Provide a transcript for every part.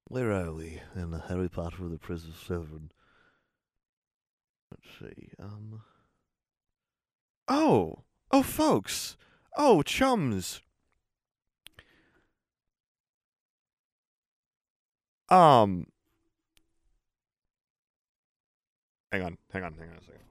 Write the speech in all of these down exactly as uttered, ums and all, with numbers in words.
Where are we in the Harry Potter and the Prince of Slytherin? Let's see. Um. Oh, oh, folks. Oh, chums. Um, hang on, hang on, hang on a second.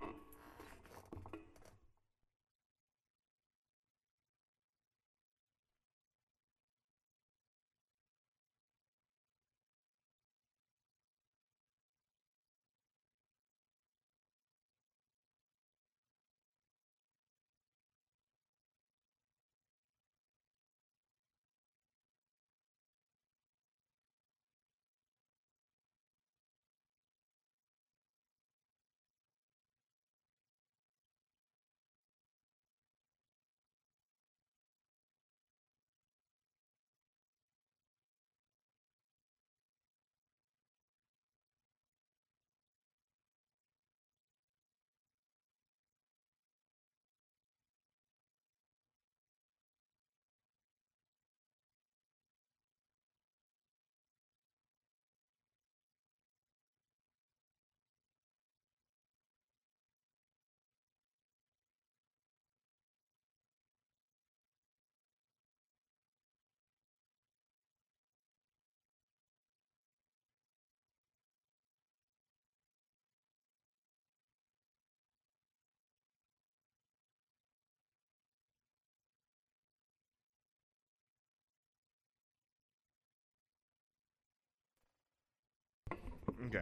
Okay.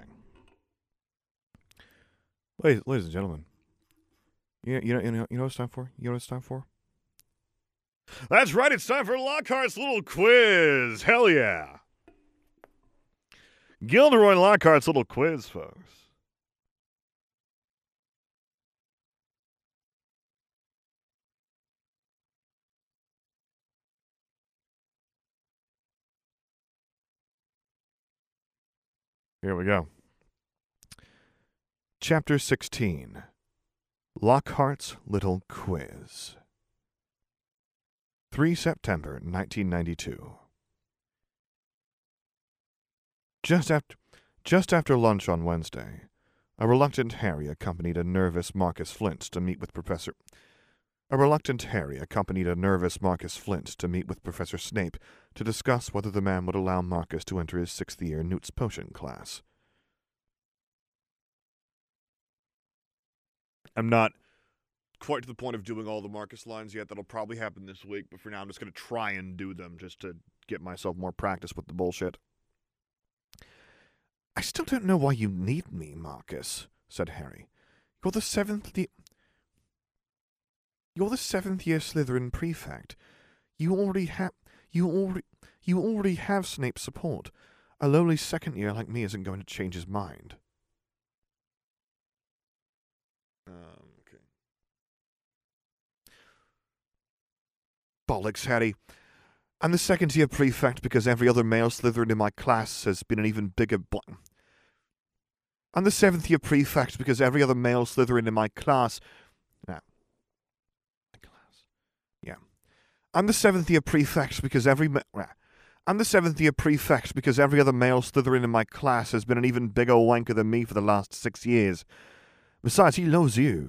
Ladies, ladies and gentlemen. You, you, know, you, know, you know what it's time for? You know what it's time for? That's right, it's time for Lockhart's little quiz. Hell yeah. Gilderoy Lockhart's little quiz, folks. Here we go. Chapter sixteen. Lockhart's Little Quiz. the third of September, nineteen ninety-two. Just after, just after lunch on Wednesday, a reluctant Harry accompanied a nervous Marcus Flint to meet with Professor... A reluctant Harry accompanied a nervous Marcus Flint to meet with Professor Snape to discuss whether the man would allow Marcus to enter his sixth-year Newt's Potion class. I'm not quite to the point of doing all the Marcus lines yet. That'll probably happen this week, but for now I'm just going to try and do them just to get myself more practice with the bullshit. I still don't know why you need me, Marcus, said Harry. You're the seventh... Ye- You're the seventh-year Slytherin prefect. You already have... You already... You already have Snape's support. A lowly second year like me isn't going to change his mind. Um, okay. Bollocks, Harry. I'm the second-year prefect because every other male Slytherin in my class has been an even bigger... Bl- I'm the seventh-year prefect because every other male Slytherin in my class... Nah. My class. Yeah. I'm the seventh-year prefect because every... Ma- I'm the seventh-year prefect because every other male Slytherin in my class has been an even bigger wanker than me for the last six years. Besides, he loves you.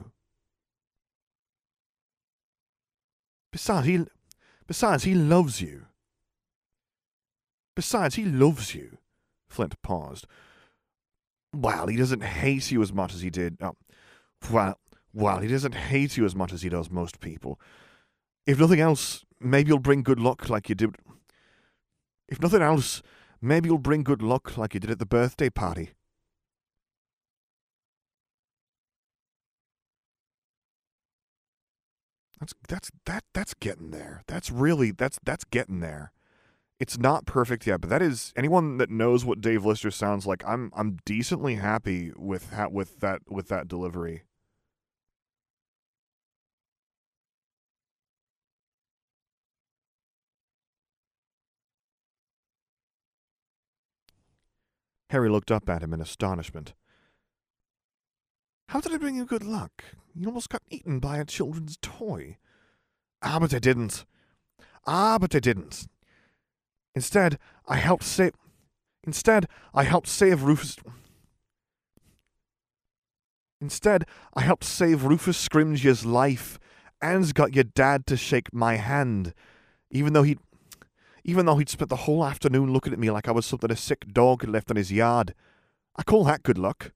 Besides, he... Besides, he loves you. Besides, he loves you. Flint paused. Well, he doesn't hate you as much as he did. Oh, well, well, he doesn't hate you as much as he does most people. If nothing else, maybe you'll bring good luck like you did. If nothing else, maybe you'll bring good luck like you did at the birthday party. That's that's that that's getting there. That's really that's that's getting there. It's not perfect yet, but that is anyone that knows what Dave Lister sounds like. I'm I'm decently happy with ha- with that with that delivery. Harry looked up at him in astonishment. How did I bring you good luck? You almost got eaten by a children's toy. Ah, but I didn't. Ah, but I didn't. Instead, I helped save... Instead, I helped save Rufus... Instead, I helped save Rufus Scrimgeour's life, and got your dad to shake my hand, even though he'd... Even though he'd spent the whole afternoon looking at me like I was something a sick dog had left in his yard. I call that good luck.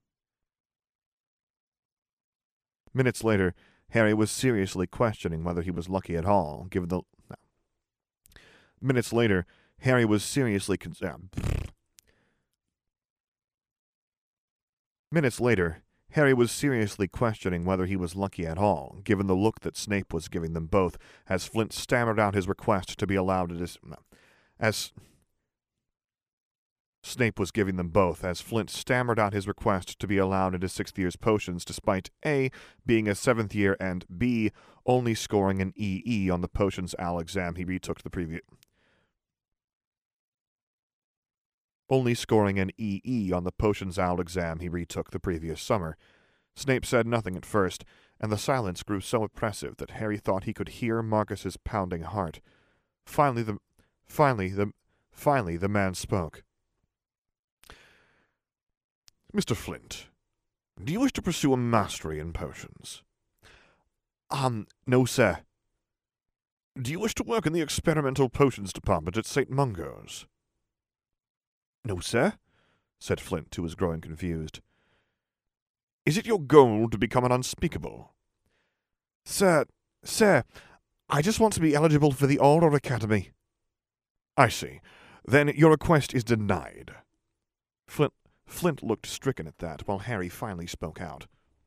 Minutes later, Harry was seriously questioning whether he was lucky at all, given the... No. Minutes later, Harry was seriously... Con- uh, Minutes later, Harry was seriously questioning whether he was lucky at all, given the look that Snape was giving them both, as Flint stammered out his request to be allowed to dis- as Snape was giving them both, as Flint stammered out his request to be allowed into sixth year's potions, despite A, being a seventh year, and B, only scoring an E E on the potions owl exam he retook the previous... only scoring an E E on the potions owl exam he retook the previous summer. Snape said nothing at first, and the silence grew so oppressive that Harry thought he could hear Marcus's pounding heart. Finally the finally the finally the man spoke. Mister Flint, do you wish to pursue a mastery in potions? Um, no, sir. Do you wish to work in the experimental potions department at Saint Mungo's? No, sir, said Flint, who was growing confused. Is it your goal to become an unspeakable? Sir, sir, I just want to be eligible for the Auror Academy. I see. Then your request is denied. Flint, Flint looked stricken at that, while Harry finally spoke out.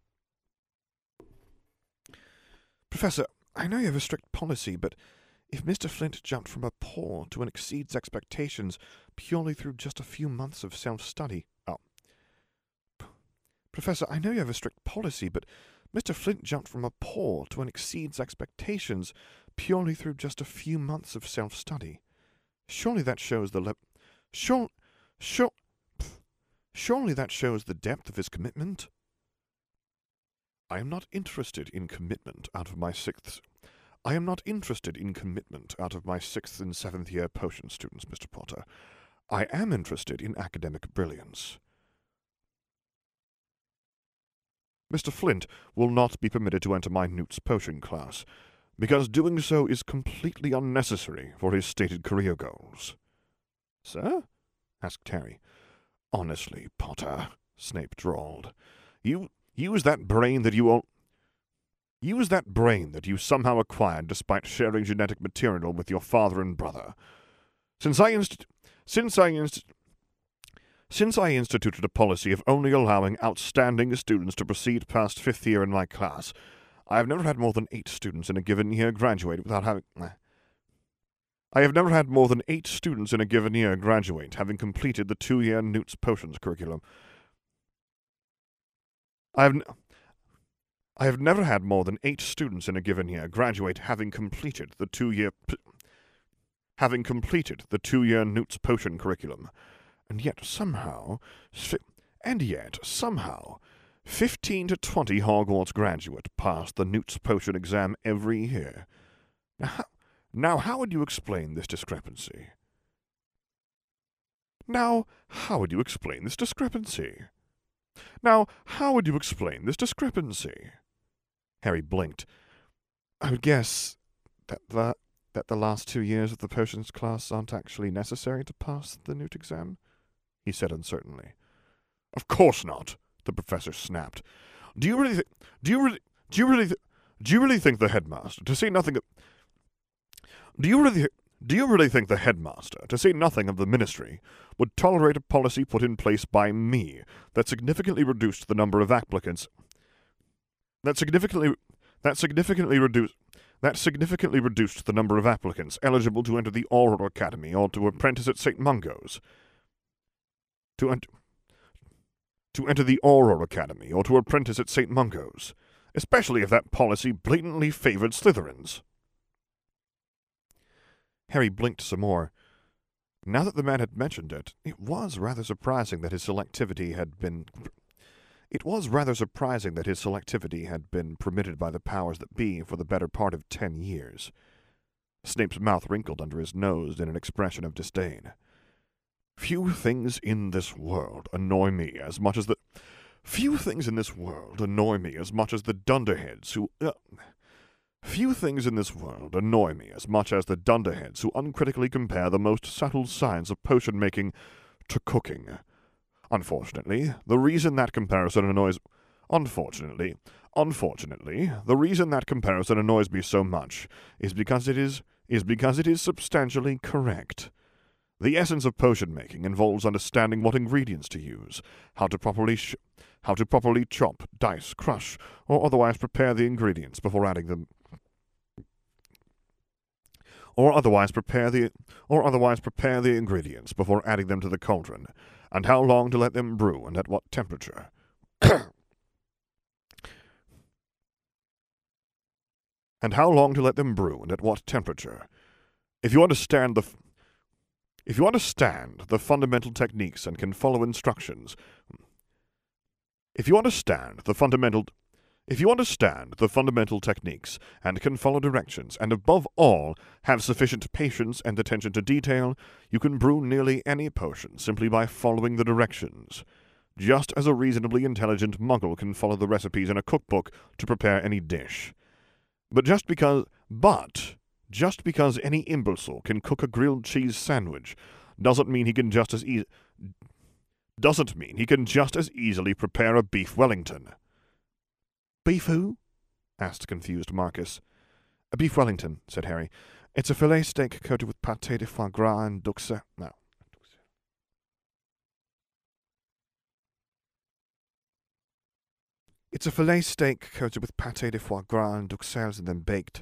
Professor, I know you have a strict policy, but if Mister Flint jumped from a poor to an exceeds expectations purely through just a few months of self-study... Oh. P- Professor, I know you have a strict policy, but Mister Flint jumped from a poor to an exceeds expectations purely through just a few months of self-study. Surely that shows the... Le- sure, sure, pff, surely that shows the depth of his commitment. I am not interested in commitment out of my sixth... I am not interested in commitment out of my sixth and seventh year potion students, Mister Potter. I am interested in academic brilliance. Mister Flint will not be permitted to enter my Newt's potion class, because doing so is completely unnecessary for his stated career goals. Sir? Asked Harry. Honestly, Potter, Snape drawled, you use that brain that you all... Use that brain that you somehow acquired despite sharing genetic material with your father and brother. Since I inst- since I inst- since I instituted a policy of only allowing outstanding students to proceed past fifth year in my class, I have never had more than eight students in a given year graduate without having... I have never had more than eight students in a given year graduate, having completed the two-year Newt's Potions curriculum. I have... N- I have never had more than eight students in a given year graduate having completed the two-year p- having completed the two-year Newt's Potion curriculum, and yet somehow, fi- and yet somehow, fifteen to twenty Hogwarts graduates pass the Newt's Potion exam every year. Now how, now, how would you explain this discrepancy? Now, how would you explain this discrepancy? Now, how would you explain this discrepancy? Harry blinked. I would guess that the, that the last two years of the potions class aren't actually necessary to pass the Newt exam, he said uncertainly. Of course not, the professor snapped. Do you really th- do you really do you really th- do you really think the headmaster, to say nothing of Do you really do you really think the headmaster, to say nothing of the ministry, would tolerate a policy put in place by me that significantly reduced the number of applicants that significantly that significantly reduced that significantly reduced the number of applicants eligible to enter the Auror Academy or to apprentice at Saint Mungo's? To enter to enter the Auror Academy or to apprentice at Saint Mungo's, especially if that policy blatantly favored Slytherins. Harry blinked some more. Now that the man had mentioned it, it was rather surprising that his selectivity had been... It was rather surprising that his selectivity had been permitted by the powers that be for the better part of ten years. Snape's mouth wrinkled under his nose in an expression of disdain. Few things in this world annoy me as much as the... Few things in this world annoy me as much as the dunderheads who... Uh, few things in this world annoy me as much as the dunderheads who uncritically compare the most subtle science of potion-making to cooking. Unfortunately, the reason that comparison annoys... Unfortunately, unfortunately, the reason that comparison annoys me so much is because it is... is because it is substantially correct. The essence of potion-making involves understanding what ingredients to use, how to properly sh how to properly chop, dice, crush, or otherwise prepare the ingredients before adding them, or otherwise prepare the or otherwise prepare the ingredients before adding them to the cauldron, and how long to let them brew and at what temperature. and how long to let them brew and at what temperature. If you understand the f If you understand the fundamental techniques and can follow instructions, if you understand the fundamental, if you understand the fundamental techniques and can follow directions, and above all have sufficient patience and attention to detail, you can brew nearly any potion simply by following the directions, just as a reasonably intelligent muggle can follow the recipes in a cookbook to prepare any dish. But just because, but. Just because any imbecile can cook a grilled cheese sandwich doesn't mean he can just as e doesn't mean he can just as easily prepare a beef Wellington. Beef who? asked confused Marcus. A beef Wellington, said Harry. It's a fillet steak coated with pâté de foie gras and duxelles. No. It's a fillet steak coated with pâté de foie gras and duxelles and then baked.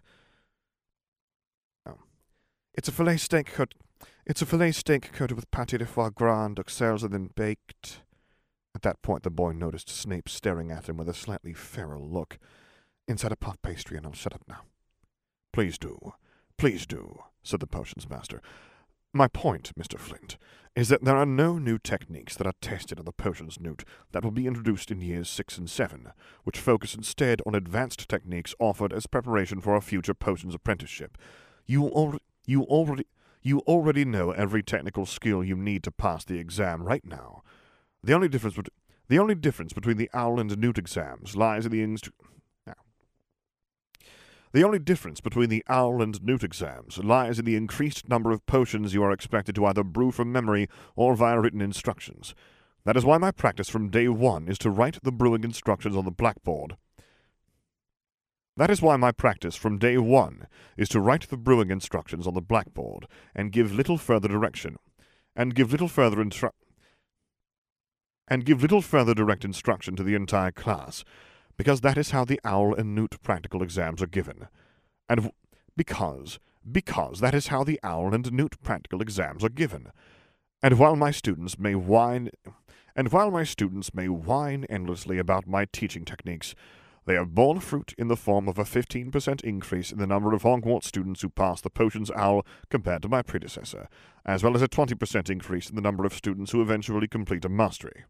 It's a fillet steak coat. It's a fillet steak coated with pâté de foie gras and duxelles and then baked. At that point, the boy noticed Snape staring at him with a slightly feral look. Inside a puff pastry, and I'll shut up now. Please do, please do, said the potions master. My point, Mister Flint, is that there are no new techniques that are tested in the potions newt that will be introduced in years six and seven, which focus instead on advanced techniques offered as preparation for a future potions apprenticeship. You already. You already, you already know every technical skill you need to pass the exam right now. The only difference, bet the only difference between the Owl and Newt exams lies in the inst no. The only difference between the Owl and Newt exams lies in the increased number of potions you are expected to either brew from memory or via written instructions. That is why my practice from day one is to write the brewing instructions on the blackboard. That is why my practice from day one is to write the brewing instructions on the blackboard and give little further direction, and give little further instru and give little further direct instruction to the entire class, because that is how the Owl and Newt practical exams are given, and because because that is how the Owl and Newt practical exams are given, and while my students may whine, and while my students may whine endlessly about my teaching techniques, they have borne fruit in the form of a fifteen percent increase in the number of Hogwarts students who pass the Potions Owl compared to my predecessor, as well as a twenty percent increase in the number of students who eventually complete a mastery.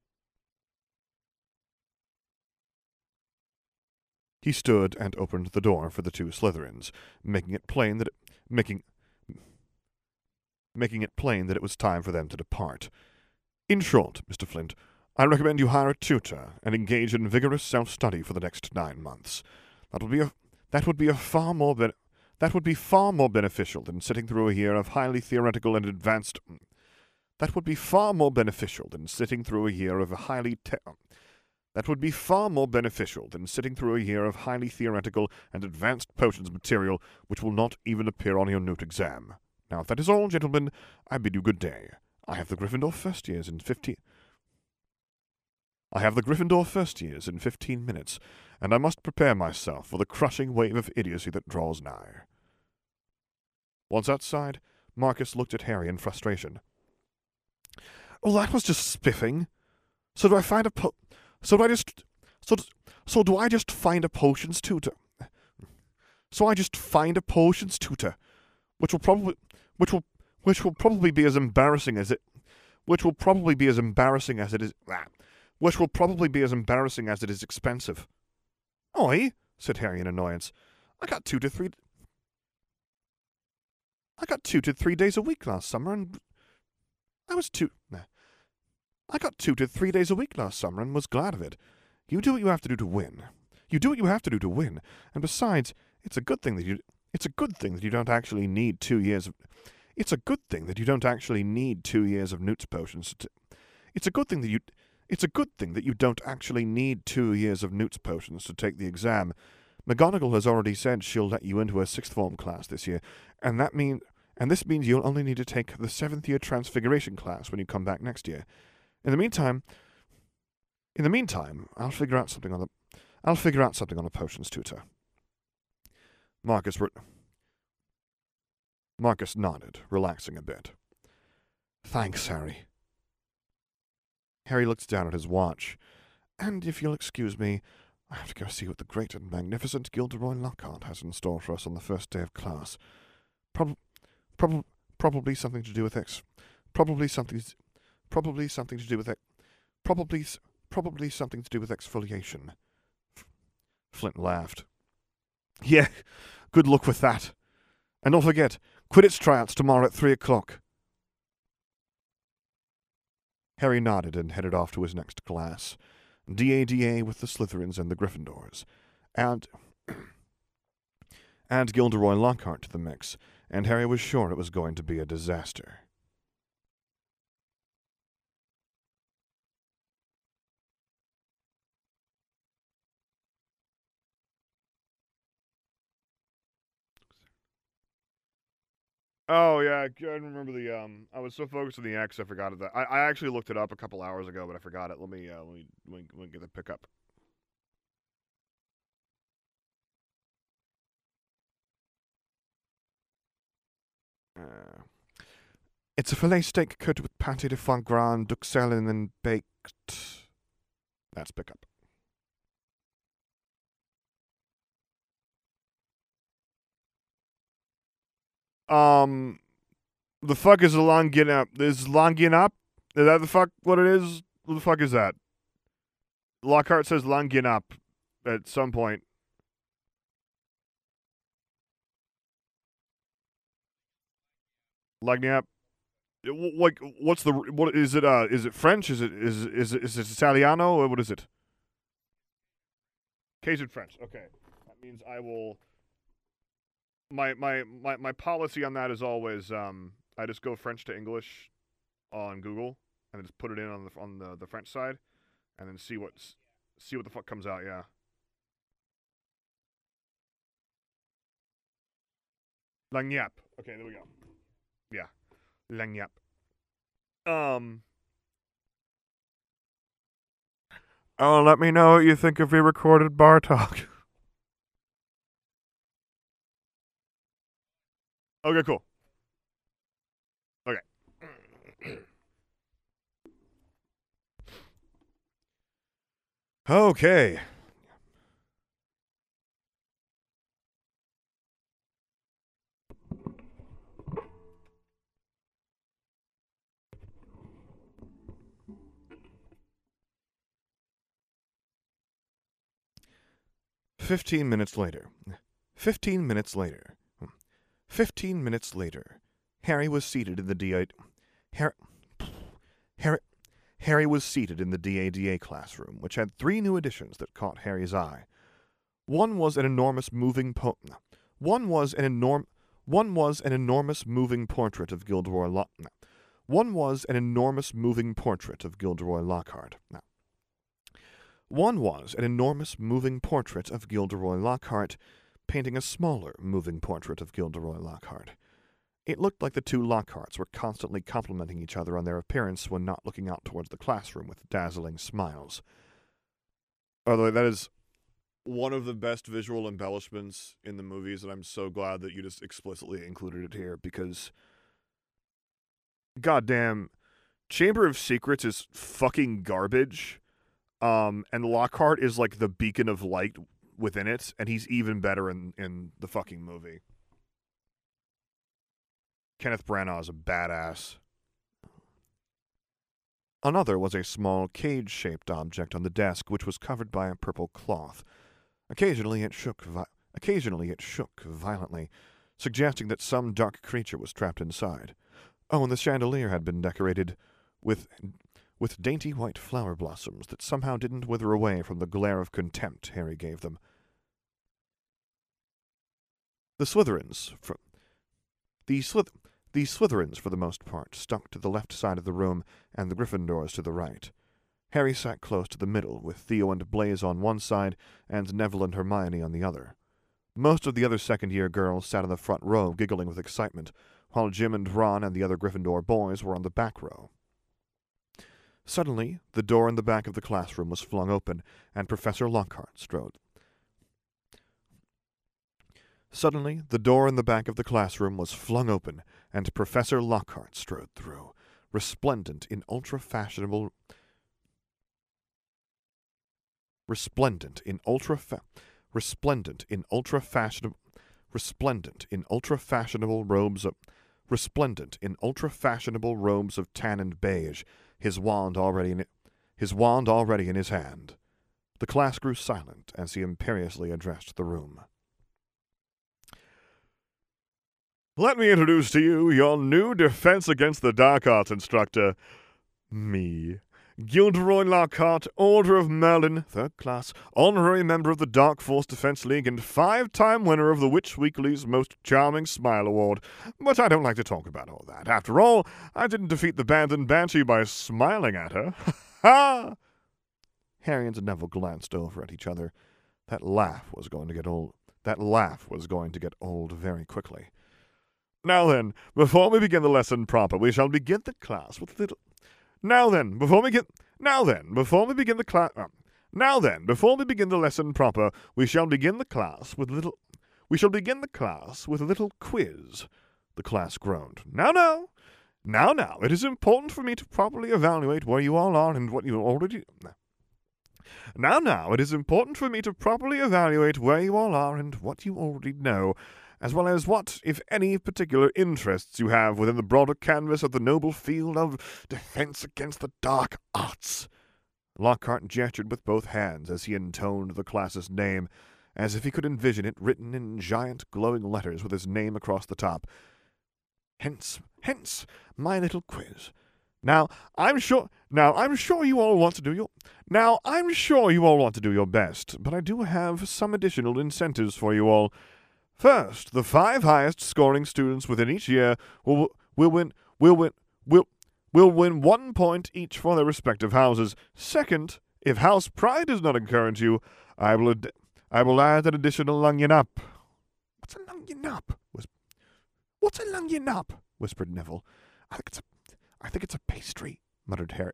He stood and opened the door for the two Slytherins, making it plain that it, making making it plain that it was time for them to depart. In short, Mister Flint, I recommend you hire a tutor and engage in vigorous self-study for the next nine months. That would be a that would be a far more ben that would be far more beneficial than sitting through a year of highly theoretical and advanced. That would be far more beneficial than sitting through a year of a highly te That would be far more beneficial than sitting through a year of highly theoretical and advanced potions material which will not even appear on your Newt exam. Now, if that is all, gentlemen, I bid you good day. I have the Gryffindor first years in fifteen. I have the Gryffindor first years in fifteen minutes, and I must prepare myself for the crushing wave of idiocy that draws nigh. Once outside, Marcus looked at Harry in frustration. Well, that was just spiffing. So do I find a po- So do I just... So, so do I just find a potions tutor? So I just find a potions tutor, which will probably... Which will... Which will probably be as embarrassing as it... Which will probably be as embarrassing as it is... Which will probably be as embarrassing as it is expensive. Oi, said Harry in annoyance. I got two to three... I got two to three days a week last summer, and... I was two... I got tutored three days a week last summer and was glad of it. You do what you have to do to win. You do what you have to do to win. And besides, it's a good thing that you... It's a good thing that you don't actually need two years of... It's a good thing that you don't actually need two years of Newt's potions to... It's a good thing that you... It's a good thing that you don't actually need two years of Newt's potions to take the exam. McGonagall has already said she'll let you into her sixth form class this year, and that mean... And this means you'll only need to take the seventh year Transfiguration class when you come back next year. In the meantime... In the meantime, I'll figure out something on the... I'll figure out something on a potions tutor. Marcus... Re- Marcus nodded, relaxing a bit. Thanks, Harry. Harry looked down at his watch. And if you'll excuse me, I have to go see what the great and magnificent Gilderoy Lockhart has in store for us on the first day of class. Prob- prob- probably something to do with X. Probably something... Probably something to do with X. Probably... Probably something to do with exfoliation. F- Flint laughed. Yeah, good luck with that. And don't forget, Quidditch tryouts tomorrow at three o'clock. Harry nodded and headed off to his next class. D A D A with the Slytherins and the Gryffindors. And... Add Gilderoy Lockhart to the mix, and Harry was sure it was going to be a disaster. Oh, yeah, I couldn't remember the, um, I was so focused on the X, I forgot it. That. I, I actually looked it up a couple hours ago, but I forgot it. Let me, uh, let me, let me, let me get the pickup. Uh, it's a filet steak coated with pâté de foie gras and duxelle and then baked. That's pickup. Um, the fuck is a Longinap? Is Longinap? Is that the fuck what it is? What the fuck is that? Lockhart says Longinap at some point. Lagniappe. Like, what's the what is it? Uh, is it French? Is it is is it, is it Italiano? Or what is it? Cajun French. Okay, that means I will. My my my my policy on that is always um I just go French to English on Google and then just put it in on the on the, the French side and then see what's see what the fuck comes out. Yeah. Lagniappe. Okay, there we go. Yeah. Lagniappe. Um. Oh, let me know what you think of re-recorded bar talk. Okay, cool. Okay. Okay. Fifteen minutes later. Fifteen minutes later. Fifteen minutes later. Harry was seated in the D A... Harry... Harry... Harry was seated in the D A D A classroom, which had three new additions that caught Harry's eye. One was an enormous moving po... One was an enorm... One was an enormous moving portrait of Gilderoy Lock... One was an enormous moving portrait of Gilderoy Lockhart. One was an enormous moving portrait of Gilderoy Lockhart, painting a smaller moving portrait of Gilderoy Lockhart. It looked like the two Lockharts were constantly complimenting each other on their appearance when not looking out towards the classroom with dazzling smiles. By the way, that is one of the best visual embellishments in the movies, and I'm so glad that you just explicitly included it here, because goddamn, Chamber of Secrets is fucking garbage. Um, and Lockhart is like the beacon of light within it, and he's even better in, in the fucking movie. Kenneth Branagh is a badass. Another was a small cage-shaped object on the desk, which was covered by a purple cloth. Occasionally it shook vi- occasionally it shook violently, suggesting that some dark creature was trapped inside. Oh, and the chandelier had been decorated with with dainty white flower blossoms that somehow didn't wither away from the glare of contempt Harry gave them. The Slytherins, for, the, Slyth, the Slytherins, for the most part, stuck to the left side of the room and the Gryffindors to the right. Harry sat close to the middle, with Theo and Blaise on one side and Neville and Hermione on the other. Most of the other second-year girls sat in the front row, giggling with excitement, while Jim and Ron and the other Gryffindor boys were on the back row. Suddenly, the door in the back of the classroom was flung open, and Professor Lockhart strode. Suddenly, the door in the back of the classroom was flung open, and Professor Lockhart strode through, resplendent in ultra-fashionable... Resplendent in ultra-fa... Resplendent in ultra-fashionable... Resplendent in ultra-fashionable robes of... Resplendent in ultra-fashionable robes of tan and beige, his wand already in... His wand already in his hand. The class grew silent as he imperiously addressed the room. Let me introduce to you your new Defense Against the Dark Arts instructor. Me. Gilderoy Lockhart, Order of Merlin, third class, honorary member of the Dark Force Defense League, and five-time winner of the Witch Weekly's Most Charming Smile Award. But I don't like to talk about all that. After all, I didn't defeat the Banded Banshee by smiling at her. Ha! Harry and Neville glanced over at each other. That laugh was going to get old. That laugh was going to get old very quickly. Now then, before we begin the lesson proper, we shall begin the class with little... Now then, before we get... Now then, before we begin the class... Uh, now then, before we begin the lesson proper, we shall begin the class with little... We shall begin the class with a little quiz. The class groaned. Now, now. Now, now, it is important for me to properly evaluate where you all are and what you already... Now, now, it is important for me to properly evaluate where you all are and what you already know, as well as what, if any, particular interests you have within the broader canvas of the noble field of defense against the dark arts. Lockhart gestured with both hands as he intoned the class's name, as if he could envision it written in giant glowing letters with his name across the top. Hence, hence, my little quiz. Now, I'm sure, now, I'm sure you all want to do your, now, I'm sure you all want to do your best, but I do have some additional incentives for you all. First, the five highest scoring students within each year will will win will win will will win one point each for their respective houses. Second, if house pride does not encourage you, I will ad- I will add an additional luncheon up. What's a luncheon up? Whisp- What's a luncheon up? Whispered Neville. I think it's a I think it's a pastry, muttered Harry.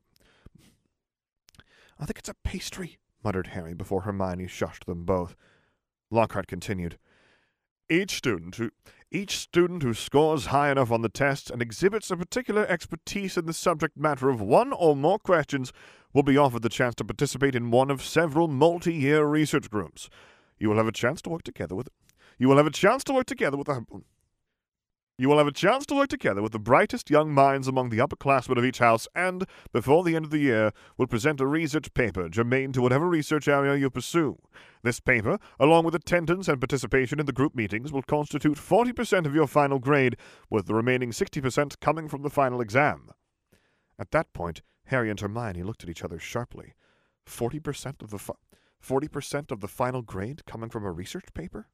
I think it's a pastry, muttered Harry before Hermione shushed them both. Lockhart continued. Each student who each student who scores high enough on the test and exhibits a particular expertise in the subject matter of one or more questions will be offered the chance to participate in one of several multi-year research groups. You will have a chance to work together with you will have a chance to work together with a You will have a chance to work together with the brightest young minds among the upperclassmen of each house and, before the end of the year, will present a research paper germane to whatever research area you pursue. This paper, along with attendance and participation in the group meetings, will constitute forty percent of your final grade, with the remaining sixty percent coming from the final exam. At that point, Harry and Hermione looked at each other sharply. Forty percent of the fi- forty percent of the final grade coming from a research paper?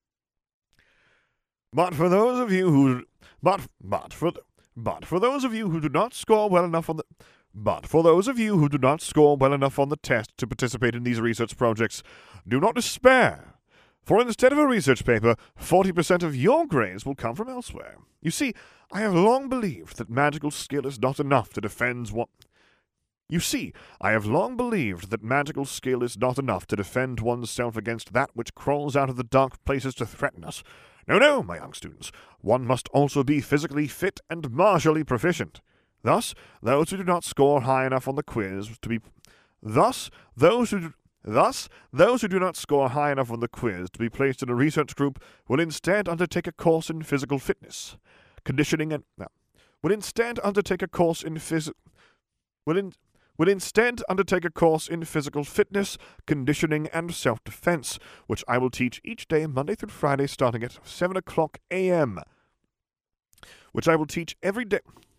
But for those of you who, but but for but for those of you who do not score well enough on the, but for those of you who do not score well enough on the test to participate in these research projects, do not despair. For instead of a research paper, forty percent of your grades will come from elsewhere. You see, I have long believed that magical skill is not enough to defend one. You see, I have long believed that magical skill is not enough to defend oneself against that which crawls out of the dark places to threaten us. No, no, my young students, one must also be physically fit and martially proficient. Thus, those who do not score high enough on the quiz to be, thus those who, do, thus those who do not score high enough on the quiz to be placed in a research group will instead undertake a course in physical fitness, conditioning, and no, will instead undertake a course in phys, will in. will instead undertake a course in physical fitness, conditioning, and self-defense, which I will teach each day Monday through Friday starting at seven o'clock a m Which I will teach every day,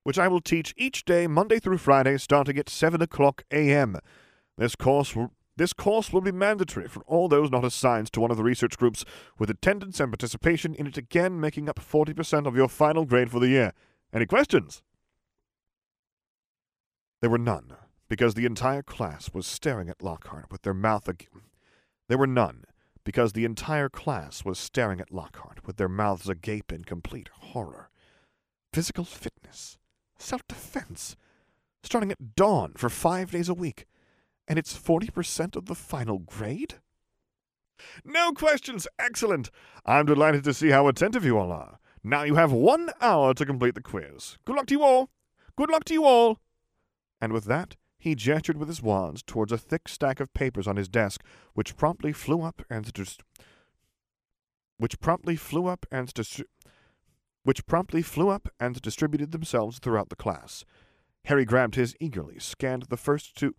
which I will teach each day, Monday through Friday, starting at seven o'clock a m This course will This course will be mandatory for all those not assigned to one of the research groups, with attendance and participation in it again making up forty percent of your final grade for the year. Any questions? There were none, because the entire class was staring at Lockhart with their mouth agape. There were none, because the entire class was staring at Lockhart with their mouths agape in complete horror. Physical fitness, self-defense, starting at dawn for five days a week, and it's forty percent of the final grade? No questions! Excellent! I'm delighted to see how attentive you all are. Now you have one hour to complete the quiz. Good luck to you all! Good luck to you all! And with that, he gestured with his wand towards a thick stack of papers on his desk, which promptly flew up and dis- which promptly flew up and dis- which promptly flew up and distributed themselves throughout the class. Harry grabbed his eagerly, scanned the first two.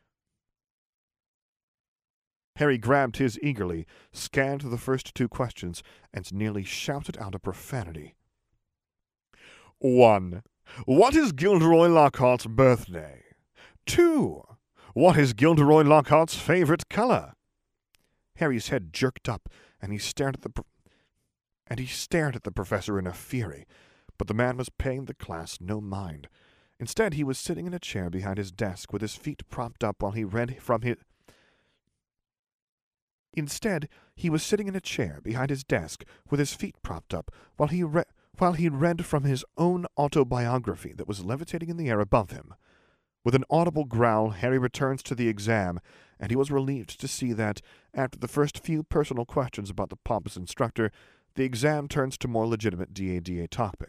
Harry grabbed his eagerly, scanned the first two questions, and nearly shouted out a profanity. One. What is Gilderoy Lockhart's birthday? Two. What is Gilderoy Lockhart's favorite color? Harry's head jerked up, and he stared at the pro- and he stared at the professor in a fury, but the man was paying the class no mind. Instead, he was sitting in a chair behind his desk with his feet propped up while he read from his Instead, he was sitting in a chair behind his desk with his feet propped up while he read while he read from his own autobiography that was levitating in the air above him. With an audible growl, Harry returns to the exam, and he was relieved to see that, after the first few personal questions about the pompous instructor, the exam turns to more legitimate D A D A topic.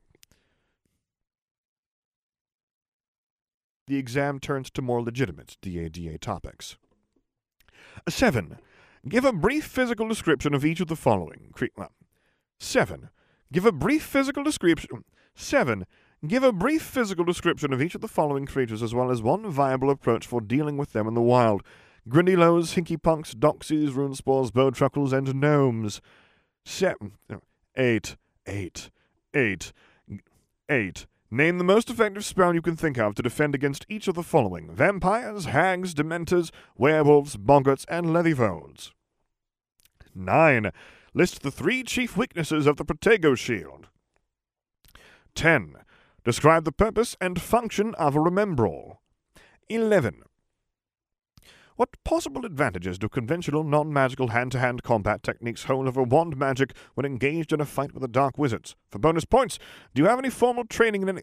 The exam turns to more legitimate D A D A topics. Seven. Give a brief physical description of each of the following. Seven. Give a brief physical description. Seven. Give a brief physical description of each of the following creatures, as well as one viable approach for dealing with them in the wild. Grindylows, Hinkypunks, Doxies, Runespores, Bowtruckles, and Gnomes. Seven. Eight. Eight. Eight. Eight. Name the most effective spell you can think of to defend against each of the following. Vampires, hags, dementors, werewolves, boggarts, and leatherfolds. Nine. List the three chief weaknesses of the Protego Shield. Ten. Describe the purpose and function of a Remembrall. Eleven. What possible advantages do conventional non-magical hand-to-hand combat techniques hold over wand magic when engaged in a fight with the Dark Wizards? For bonus points, do you have any formal training in any...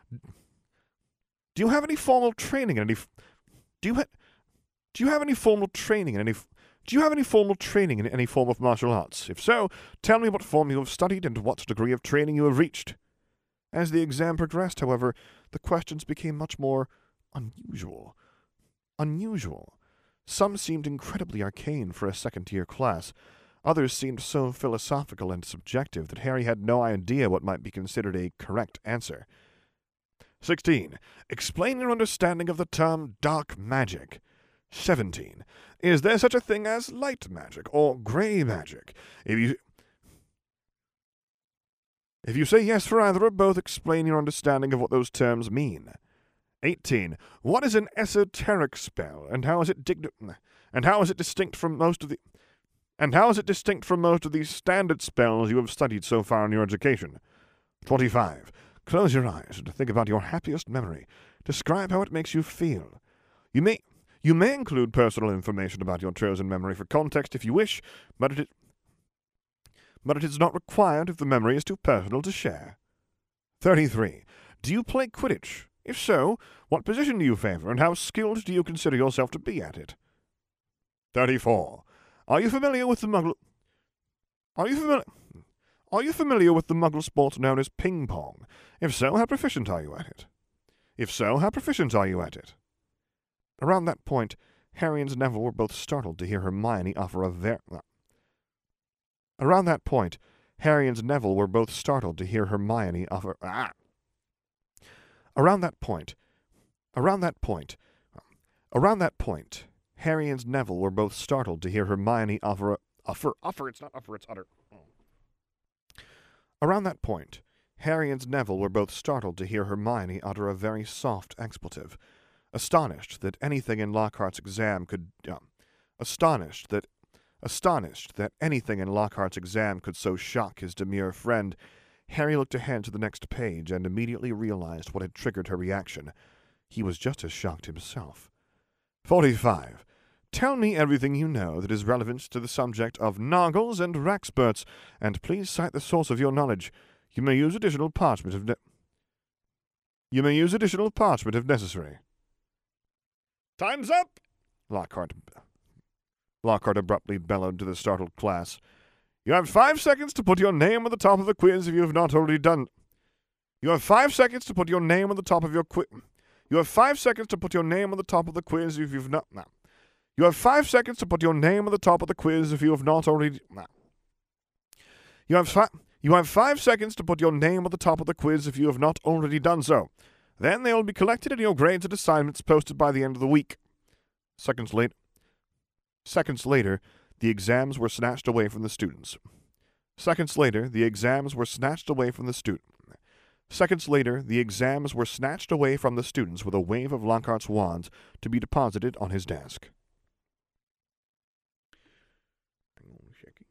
Do you have any formal training in any... Do you ha... Do you have any formal training in any... Do you have any formal training in any form of martial arts? If so, tell me what form you have studied and what degree of training you have reached. As the exam progressed, however, the questions became much more unusual. Unusual. Some seemed incredibly arcane for a second-year class. Others seemed so philosophical and subjective that Harry had no idea what might be considered a correct answer. Sixteen. Explain your understanding of the term dark magic. Seventeen. Is there such a thing as light magic or grey magic? If you... If you say yes for either or both, explain your understanding of what those terms mean. Eighteen. What is an esoteric spell, and how is it dig- and how is it distinct from most of the and how is it distinct from most of these standard spells you have studied so far in your education? Twenty-five. Close your eyes and think about your happiest memory. Describe how it makes you feel. You may you may include personal information about your chosen memory for context if you wish, but it but it is not required if the memory is too personal to share. Thirty-three. Do you play Quidditch? If so, what position do you favor, and how skilled do you consider yourself to be at it? Thirty-four. Are you familiar with the Muggle... Are you familiar... Are you familiar with the Muggle sport known as ping pong? If so, how proficient are you at it? If so, how proficient are you at it? Around that point, Harry and Neville were both startled to hear Hermione offer a ver... Around that point, Harry and Neville were both startled to hear Hermione offer... Ah! Around that point, around that point, around that point, Harry and Neville were both startled to hear Hermione offer, a, offer, offer, it's not offer, it's utter. Around that point, Harry and Neville were both startled to hear Hermione utter a very soft expletive, astonished that anything in Lockhart's exam could... Uh, astonished that... Astonished that anything in Lockhart's exam could so shock his demure friend, Harry looked ahead to the next page and immediately realized what had triggered her reaction. He was just as shocked himself. forty-five. Tell me everything you know that is relevant to the subject of Noggles and Raxburts, and please cite the source of your knowledge. You may use additional parchment if ne- You may use additional parchment if necessary. Time's up! Lockhart, Lockhart abruptly bellowed to the startled class. You have five seconds to put your name on the top of the quiz if you have not already done. You have five seconds to put your name on the top of your quiz. You have five seconds to put your name on the top of the quiz if you've not. Now. You have five seconds to put your name on the top of the quiz if you have not already. Now. You have five. You have five seconds to put your name on the top of the quiz if you have not already done so. Then they will be collected in your grades and assignments posted by the end of the week. Seconds later. Seconds later, the exams were snatched away from the students. Seconds later, the exams were snatched away from the student. Seconds later, the exams were snatched away from the students with a wave of Lockhart's wand to be deposited on his desk. Hang on a second.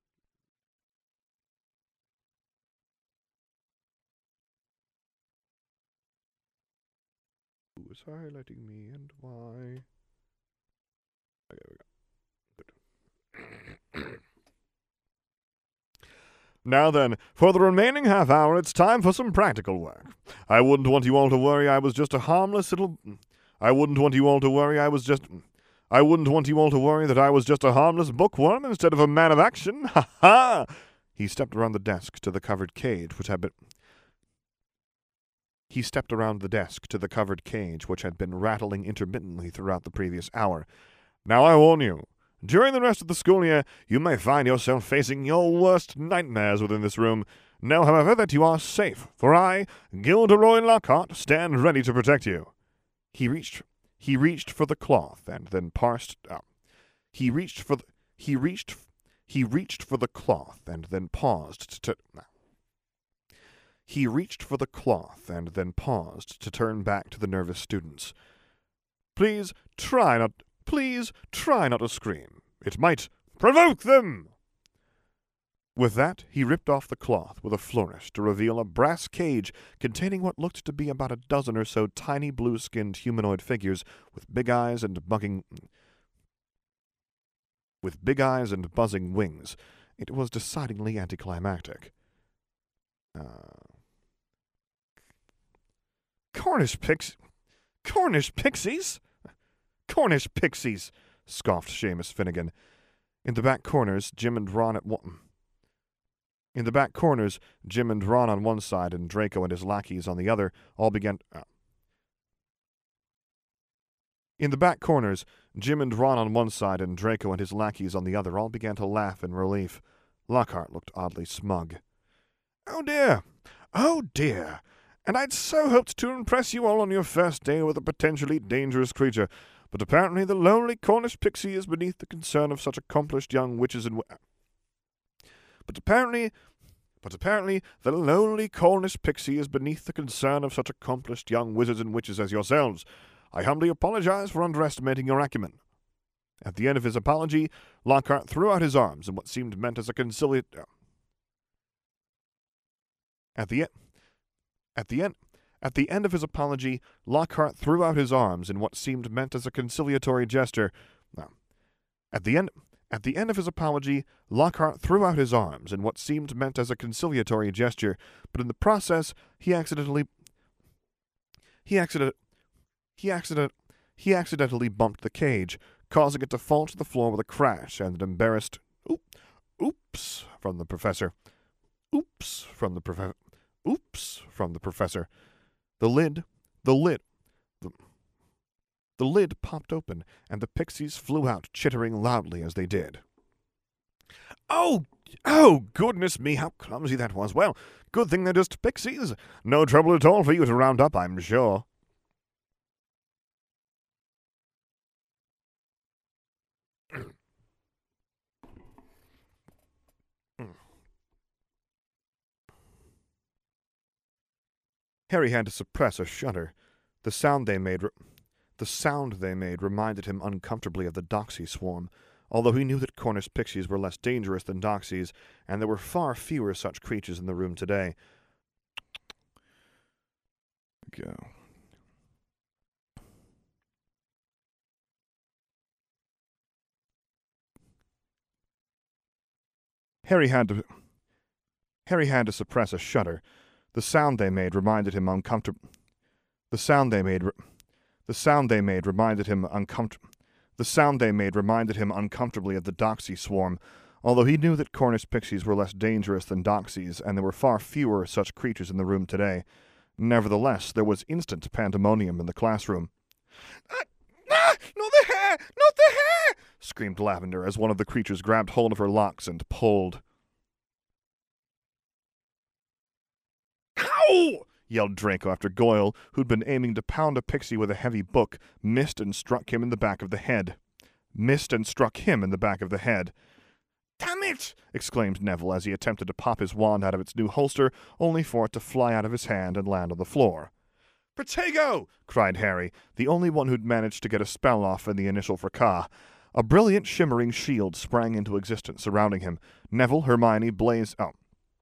Who is highlighting me and why? Okay, we go. Now then, for the remaining half hour, it's time for some practical work. I wouldn't want you all to worry I was just a harmless little... I wouldn't want you all to worry I was just... I wouldn't want you all to worry that I was just a harmless bookworm instead of a man of action. Ha ha! He stepped around the desk to the covered cage which had been... He stepped around the desk to the covered cage which had been rattling intermittently throughout the previous hour. Now I warn you, during the rest of the school year, you may find yourself facing your worst nightmares within this room. Know, however, that you are safe, for I, Gilderoy Lockhart, stand ready to protect you. He reached, he reached for the cloth, and then parsed. Uh, he reached for the, he reached, he reached for the cloth, and then paused to. Uh, he reached for the cloth, and then paused to turn back to the nervous students. Please try not. Please try not to scream. It might provoke them. With that, he ripped off the cloth with a flourish to reveal a brass cage containing what looked to be about a dozen or so tiny blue-skinned humanoid figures with big eyes and bugging... with big eyes and buzzing wings. It was decidedly anticlimactic. Uh... Cornish pix... Cornish pixies? Cornish pixies, scoffed Seamus Finnegan. In the back corners, Jim and Ron at one... In the back corners, Jim and Ron on one side and Draco and his lackeys on the other all began... Uh. In the back corners, Jim and Ron on one side and Draco and his lackeys on the other all began to laugh in relief. Lockhart looked oddly smug. Oh dear! Oh dear! And I'd so hoped to impress you all on your first day with a potentially dangerous creature, but apparently the lonely Cornish pixie is beneath the concern of such accomplished young witches and... But apparently... But apparently the lonely Cornish pixie is beneath the concern of such accomplished young wizards and witches as yourselves. I humbly apologize for underestimating your acumen. At the end of his apology, Lockhart threw out his arms in what seemed meant as a conciliatory... At the end... At the end... At the end of his apology, Lockhart threw out his arms in what seemed meant as a conciliatory gesture. No. At the end... At the end of his apology, Lockhart threw out his arms in what seemed meant as a conciliatory gesture, but in the process, he accidentally... He accident... He accident... He accidentally bumped the cage, causing it to fall to the floor with a crash and an embarrassed... Oop, oops, from the professor. Oops, from the professor. Oops, from the professor. The lid... The lid... The... The lid popped open, and the pixies flew out, chittering loudly as they did. Oh, oh, goodness me, how clumsy that was. Well, good thing they're just pixies. No trouble at all for you to round up, I'm sure. Harry had to suppress a shudder. The sound they made... Re- the sound they made reminded him uncomfortably of the Doxy swarm, although he knew that Cornish pixies were less dangerous than Doxies, and there were far fewer such creatures in the room today. Go. Harry had to... Harry had to suppress a shudder. The sound they made reminded him uncomfortably... The sound they made... Re- the sound they made reminded him uncomfortably... The sound they made reminded him uncomfortably of the Doxy swarm, although he knew that Cornish pixies were less dangerous than Doxies, and there were far fewer such creatures in the room today. Nevertheless, there was instant pandemonium in the classroom. Ah, ah, not the hair! Not the hair! Screamed Lavender as one of the creatures grabbed hold of her locks and pulled. Ow! Yelled Draco after Goyle, who'd been aiming to pound a pixie with a heavy book, missed and struck him in the back of the head. Missed and struck him in the back of the head. Damn it! Exclaimed Neville as he attempted to pop his wand out of its new holster, only for it to fly out of his hand and land on the floor. Protego! Cried Harry, the only one who'd managed to get a spell off in the initial fracas. A brilliant shimmering shield sprang into existence surrounding him. Neville, Hermione, Blaise... Oh.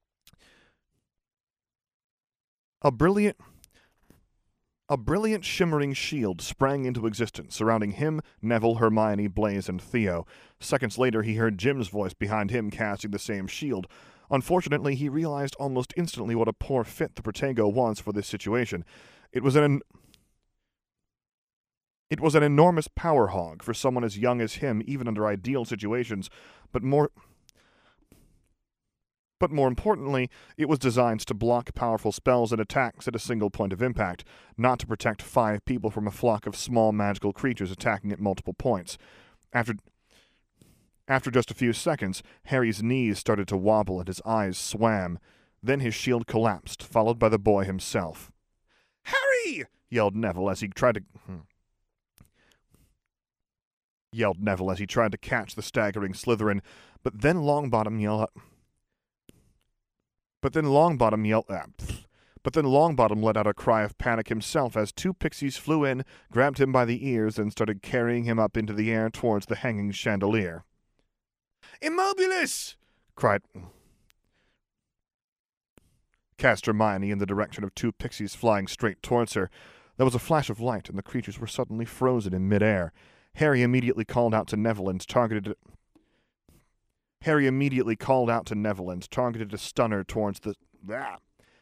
A brilliant... A brilliant shimmering shield sprang into existence surrounding him, Neville, Hermione, Blaise, and Theo. Seconds later he heard Jim's voice behind him casting the same shield. Unfortunately, he realized almost instantly what a poor fit the Protego was for this situation. It was an... It was an enormous power hog for someone as young as him, even under ideal situations, but more... But more importantly, it was designed to block powerful spells and attacks at a single point of impact, not to protect five people from a flock of small magical creatures attacking at multiple points. After... After just a few seconds, Harry's knees started to wobble and his eyes swam. Then his shield collapsed, followed by the boy himself. "Harry!" yelled Neville as he tried to... yelled Neville as he tried to catch the staggering Slytherin, but then Longbottom yelled... But then Longbottom yelled... Ah, but then Longbottom let out a cry of panic himself as two pixies flew in, grabbed him by the ears, and started carrying him up into the air towards the hanging chandelier. "Immobilis!" cried... cast Hermione in the direction of two pixies flying straight towards her. There was a flash of light, and the creatures were suddenly frozen in midair. Harry immediately called out to Neville and targeted... Harry immediately called out to Neville and targeted a stunner towards the... Ah.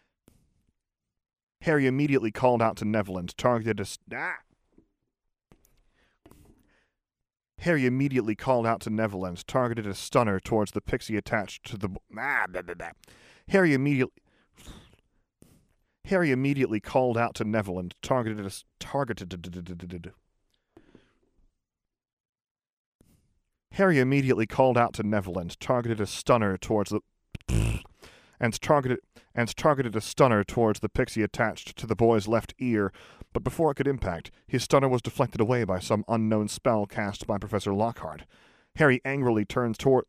Harry immediately called out to Neville and targeted a... Ah. Harry immediately called out to Neville and targeted a stunner towards the pixie attached to the... Ah, blah, blah, blah. Harry immediately... Harry immediately called out to Neville and targeted a... Targeted... Harry immediately called out to Neville and targeted a stunner towards the... and targeted... and targeted a stunner towards the pixie attached to the boy's left ear, but before it could impact, his stunner was deflected away by some unknown spell cast by Professor Lockhart. Harry angrily turned toward...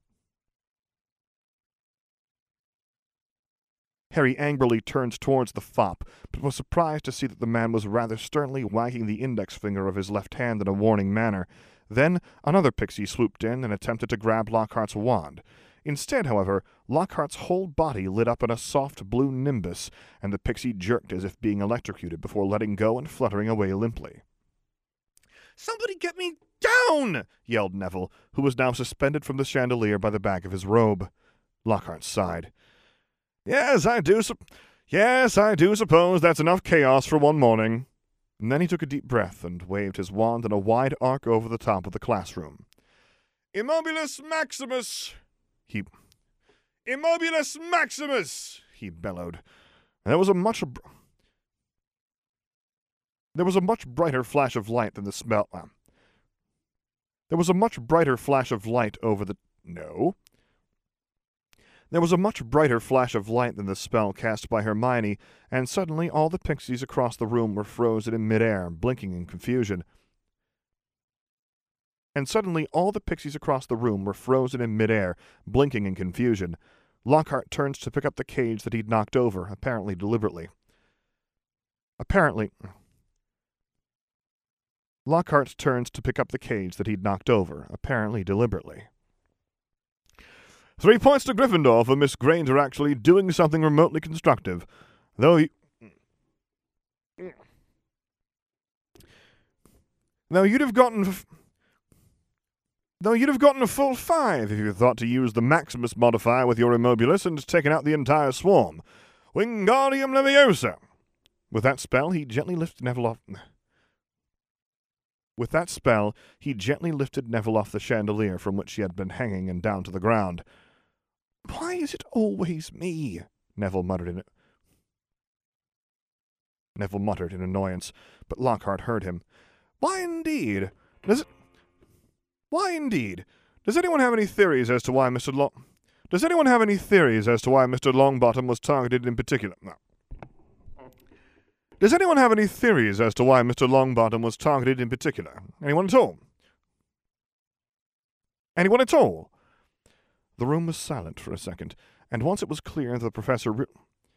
Harry angrily turned towards the fop, but was surprised to see that the man was rather sternly wagging the index finger of his left hand in a warning manner. Then another pixie swooped in and attempted to grab Lockhart's wand. Instead, however, Lockhart's whole body lit up in a soft blue nimbus, and the pixie jerked as if being electrocuted before letting go and fluttering away limply. "Somebody get me down!" yelled Neville, who was now suspended from the chandelier by the back of his robe. Lockhart sighed. Yes, I do sup- Yes, I do suppose that's enough chaos for one morning." And then he took a deep breath and waved his wand in a wide arc over the top of the classroom. "Immobilis Maximus!" He... "Immobilis Maximus!" he bellowed. And there was a much... Br- there was a much brighter flash of light than the smell... Uh, there was a much brighter flash of light over the... No... There was a much brighter flash of light than the spell cast by Hermione, and suddenly all the pixies across the room were frozen in midair, blinking in confusion. And suddenly all the pixies across the room were frozen in midair, blinking in confusion. Lockhart turned to pick up the cage that he'd knocked over, apparently deliberately. Apparently, Lockhart turns to pick up the cage that he'd knocked over, apparently deliberately. Three points to Gryffindor for Miss Granger actually doing something remotely constructive. Though you... Though you'd have gotten... F- Though you'd have gotten a full five if you thought to use the Maximus modifier with your Immobulus and taken out the entire swarm. Wingardium Leviosa! With that spell, he gently lifted Neville off... With that spell, he gently lifted Neville off the chandelier from which he had been hanging and down to the ground. Why is it always me? Neville muttered in it. Neville muttered in annoyance, but Lockhart heard him. Why indeed? Does it... Why indeed? Does anyone have any theories as to why Mister Long... Does anyone have any theories as to why Mister Longbottom was targeted in particular? No. Does anyone have any theories as to why Mister Longbottom was targeted in particular? Anyone at all? Anyone at all? The room was silent for a second, and once it was clear the professor... Re-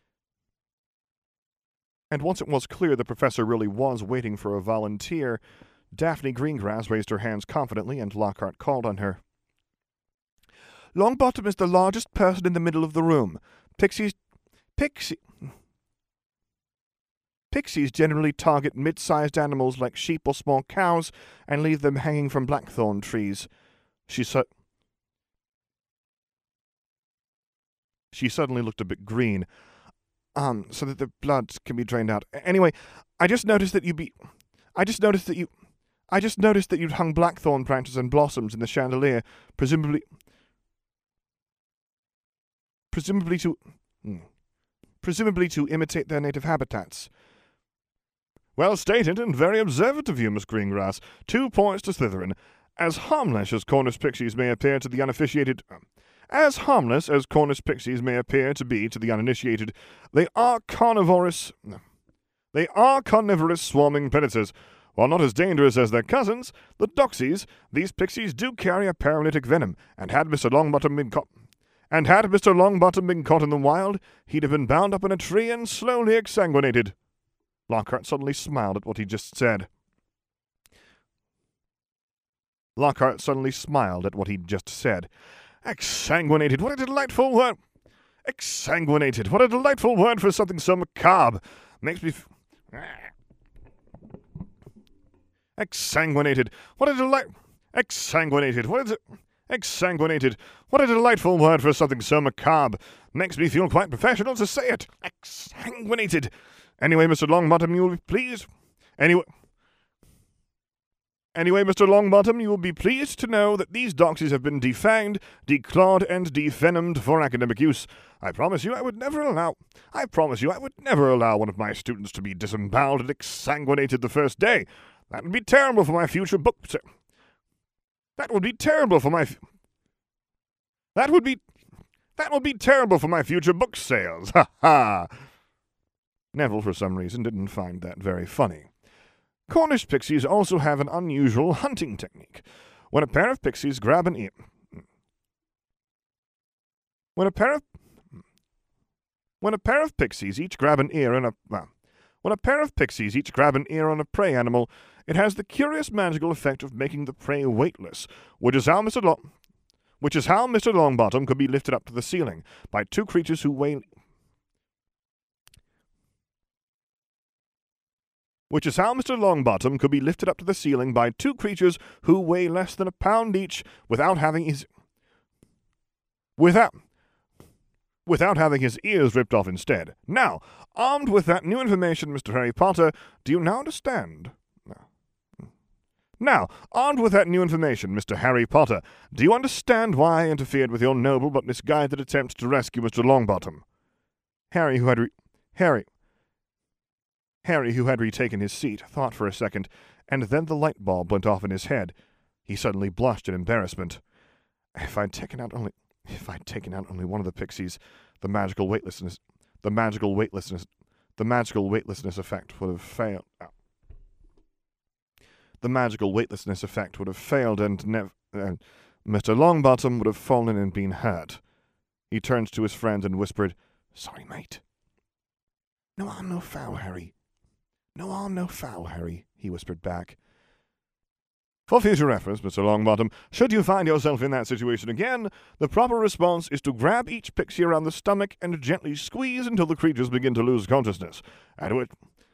and once it was clear the professor really was waiting for a volunteer, Daphne Greengrass raised her hands confidently, and Lockhart called on her. Longbottom is the largest person in the middle of the room. Pixies... Pixie... Pixies generally target mid-sized animals like sheep or small cows and leave them hanging from blackthorn trees. She su- She suddenly looked a bit green. Um, so that the blood can be drained out. Anyway, I just noticed that you be... I just noticed that you... I just noticed that you'd hung blackthorn branches and blossoms in the chandelier, presumably... Presumably to... Presumably to imitate their native habitats. Well stated and very observant of you, Miss Greengrass. Two points to Slytherin. As harmless as Cornish pixies may appear to the uninitiated... As harmless as Cornish pixies may appear to be to the uninitiated, they are carnivorous... They are carnivorous swarming predators. While not as dangerous as their cousins, the Doxies, these pixies do carry a paralytic venom, and had Mister Longbottom been caught... And had Mister Longbottom been caught in the wild, he'd have been bound up in a tree and slowly exsanguinated. Lockhart suddenly smiled at what he just said. Lockhart suddenly smiled at what he'd just said. Exsanguinated, what a delightful word! Exsanguinated, what a delightful word for something so macabre! Makes me... F- Exsanguinated, what a delight... Exsanguinated, what is it... Exsanguinated, what a delightful word for something so macabre! Makes me feel quite professional to say it! Exsanguinated! Anyway, Mister Longbottom, you will be pleased... Anyway... Anyway, Mister Longbottom, you will be pleased to know that these Doxies have been defanged, declawed, and devenomed for academic use. I promise you I would never allow... I promise you I would never allow one of my students to be disemboweled and exsanguinated the first day. That would be terrible for my future book... That would be terrible for my... F- that would be... That would be terrible for my future book sales. Ha ha! Neville, for some reason, didn't find that very funny. Cornish pixies also have an unusual hunting technique. When a pair of pixies grab an ear... When a pair of... When a pair of pixies each grab an ear on a... Well, when a pair of pixies each grab an ear on a prey animal, it has the curious magical effect of making the prey weightless, which is how Mister Long... Which is how Mister Longbottom could be lifted up to the ceiling by two creatures who weigh... Which is how Mister Longbottom could be lifted up to the ceiling by two creatures who weigh less than a pound each without having his... Without... Without having his ears ripped off instead. Now, armed with that new information, Mister Harry Potter, do you now understand? Now, armed with that new information, Mister Harry Potter, do you understand why I interfered with your noble but misguided attempt to rescue Mister Longbottom? Harry, who had re- Harry... Harry, who had retaken his seat, thought for a second, and then the light bulb went off in his head. He suddenly blushed in embarrassment. If I'd taken out only, if I'd taken out only one of the pixies, the magical weightlessness, the magical weightlessness, the magical weightlessness effect would have failed. The magical weightlessness effect would have failed, and nev- uh, Mister Longbottom would have fallen and been hurt. He turned to his friend and whispered, "Sorry, mate." "No harm, no foul, Harry." No harm, no foul, Harry, he whispered back. For future reference, Mister Longbottom, should you find yourself in that situation again, the proper response is to grab each pixie around the stomach and gently squeeze until the creatures begin to lose consciousness, at which,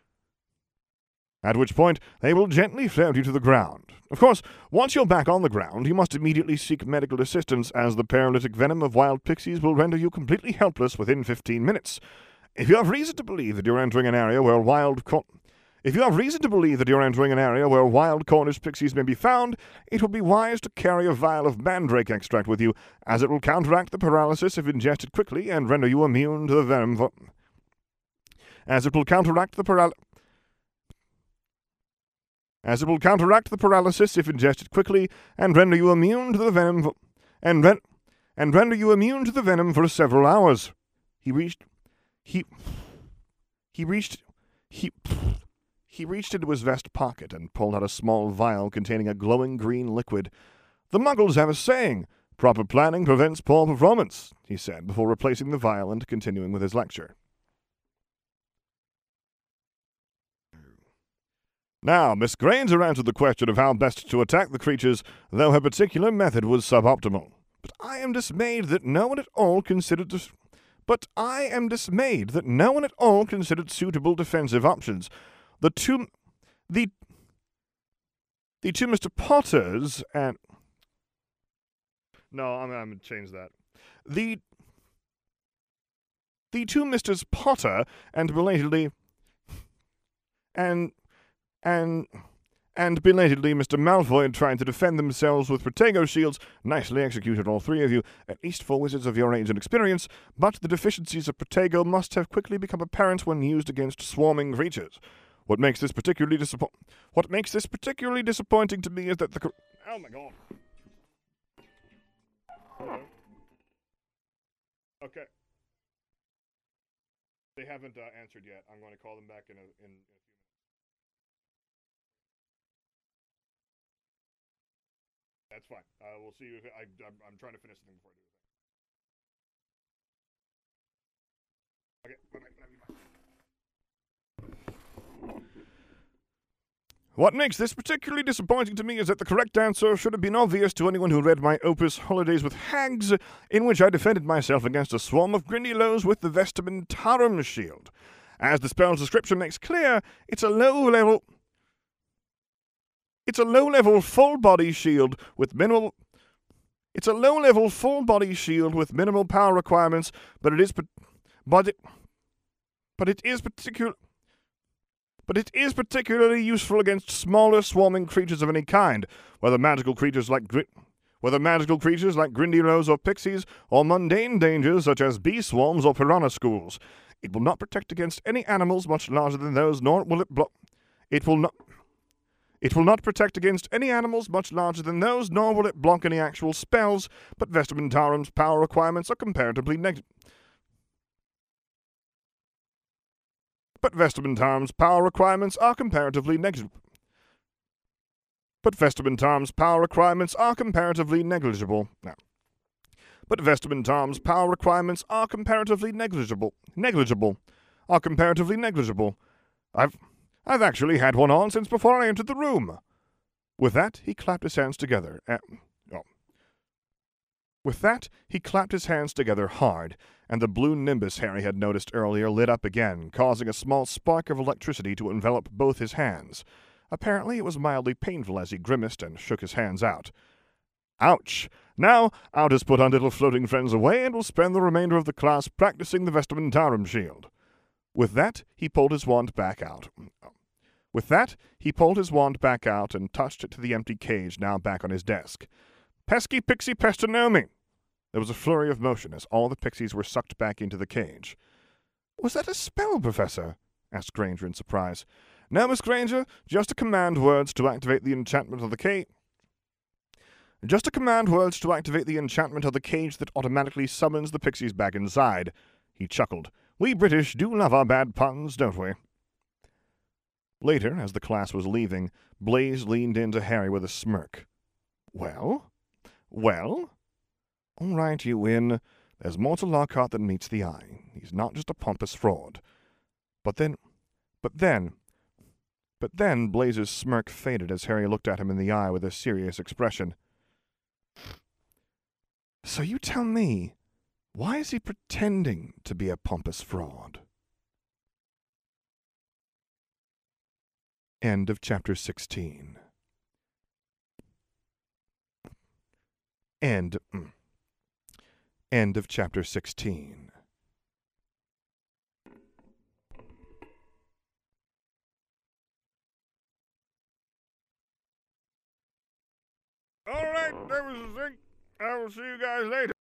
at which point they will gently float you to the ground. Of course, once you're back on the ground, you must immediately seek medical assistance, as the paralytic venom of wild pixies will render you completely helpless within fifteen minutes. If you have reason to believe that you're entering an area where wild co- If you have reason to believe that you're entering an area where wild Cornish pixies may be found, it would be wise to carry a vial of mandrake extract with you, as it will counteract the paralysis if ingested quickly and render you immune to the venom. Vo- as it will counteract the paral- As it will counteract the paralysis if ingested quickly and render you immune to the venom. Vo- and ren- and render you immune to the venom for several hours. He reached. He. He reached. He. He reached into his vest pocket and pulled out a small vial containing a glowing green liquid. The Muggles have a saying, "Proper planning prevents poor performance," he said, before replacing the vial and continuing with his lecture. Now, Miss Granger answered the question of how best to attack the creatures, though her particular method was suboptimal. But I am dismayed that no one at all considered this. But I am dismayed that no one at all considered suitable defensive options. The two, the, the two Mister Potters and... No, I'm, I'm going to change that. The, the two Misters Potter and belatedly... And, and, and belatedly Mister Malfoy trying to defend themselves with Protego shields, nicely executed all three of you, at least for wizards of your age and experience, but the deficiencies of Protego must have quickly become apparent when used against swarming creatures. What makes this particularly disappo- What makes this particularly disappointing to me is that the cr- Oh my god. Hello. Okay. They haven't uh, answered yet. I'm going to call them back in a, in, in a few minutes. That's fine. Uh, we'll see. If I, I'm, I'm trying to finish the thing before I do it. Okay. Bye bye. What makes this particularly disappointing to me is that the correct answer should have been obvious to anyone who read my opus Holidays with Hags, in which I defended myself against a swarm of Grindylows with the Vestimentarum shield. As the spell's description makes clear, it's a low-level... It's a low-level full-body shield with minimal... It's a low-level full-body shield with minimal power requirements, but it is... But it... But it is particular... But it is particularly useful against smaller swarming creatures of any kind, whether magical creatures like gri- whether magical creatures like Grindylows or pixies, or mundane dangers such as bee swarms or piranha schools. It will not protect against any animals much larger than those, nor will it block. It will not. It will not protect against any animals much larger than those, nor will it block any actual spells. But Vestimentarum's power requirements are comparatively negative. But Vestimentarum's power requirements are comparatively negligible. But Vestimentarum's power requirements are comparatively negligible. No. But Vestimentarum's power requirements are comparatively negligible. Negligible. Are comparatively negligible. I've, I've actually had one on since before I entered the room. With that, he clapped his hands together. Uh, oh. With that, he clapped his hands together hard, and the blue nimbus Harry had noticed earlier lit up again, causing a small spark of electricity to envelop both his hands. Apparently it was mildly painful as he grimaced and shook his hands out. Ouch! Now, I'll just put our little floating friends away and we'll spend the remainder of the class practicing the Vestimentarum shield. With that, he pulled his wand back out. With that, he pulled his wand back out and touched it to the empty cage now back on his desk. Pesky pixie pestinomi! There was a flurry of motion as all the pixies were sucked back into the cage. Was that a spell, Professor? Asked Granger in surprise. No, Miss Granger, just a command words to activate the enchantment of the cage. Just a command words to activate the enchantment of the cage that automatically summons the pixies back inside. He chuckled. We British do love our bad puns, don't we? Later, as the class was leaving, Blaise leaned in to Harry with a smirk. Well? Well? All right, you win. There's more to Lockhart than meets the eye. He's not just a pompous fraud. But then, but then, But then Blazer's smirk faded as Harry looked at him in the eye with a serious expression. So you tell me, why is he pretending to be a pompous fraud? End of chapter sixteen. End. Mm, end of chapter sixteen. All right, there was the thing. I will see you guys later.